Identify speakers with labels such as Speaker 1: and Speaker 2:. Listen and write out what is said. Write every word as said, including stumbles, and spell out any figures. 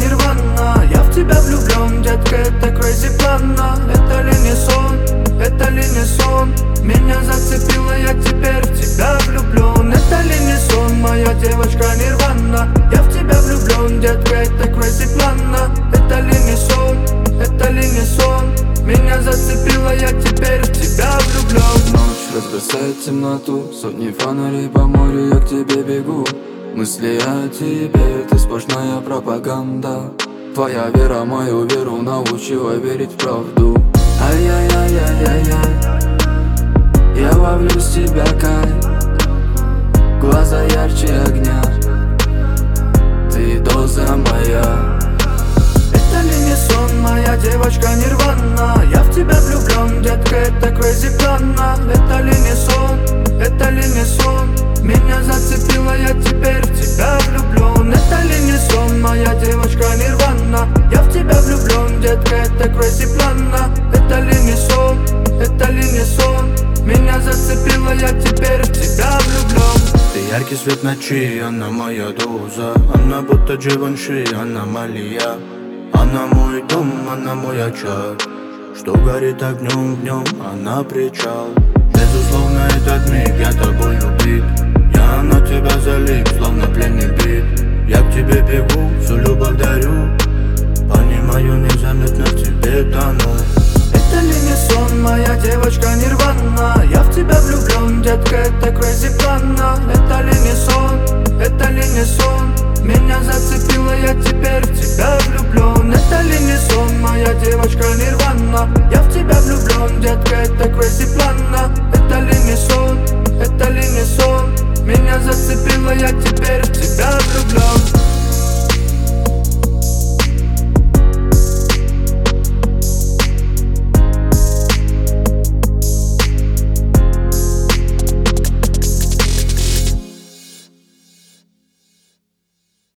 Speaker 1: нирвана. Я в тебя влюблен, детка, это crazy плана. Это ли не сон, это ли не сон? Меня зацепило, я теперь в тебя влюблен. Это ли не сон, моя девочка нирвана? Я в тебя влюблен, детка, это crazy плана. Это ли не сон, это ли не сон? Меня зацепило, я теперь в тебя влюблен.
Speaker 2: Ночь разбросает темноту, сотни фонарей по морю, я к тебе бегу. Мысли о тебе, ты сплошная пропаганда. Твоя вера мою веру научила верить в правду. Ай-яй-яй-яй-яй-яй, я ловлю с тебя кайф. Глаза ярче огня, ты доза моя.
Speaker 1: Это ли не сон, моя девочка нирвана? Я в тебя влюблен, детка, это crazy плана. Это ли не сон, это ли не сон? Меня зацепило, я теперь в тебя влюблен. Это ли не сон, моя девочка нирвана? Я в тебя влюблен, детка, это crazy плана. Это ли не сон, это ли не сон? Меня зацепило, я теперь в тебя влюблен.
Speaker 3: Ты яркий свет ночи, она моя доза. Она будто Дживанши, аномалия. Она мой дом, она мой очаг, что горит огнем в нем, она причал. Безусловно, этот миг, я тобой убит. Я на тебя залип, словно пленный бит. Я к тебе бегу, всю любовь дарю. Понимаю, незаметно в тебе тону.
Speaker 1: Это ли не сон, моя девочка нирвана? Я в тебя влюблен, детка, это crazy плана. Это ли не сон, это ли не сон? Меня зацепило, я теперь в тебя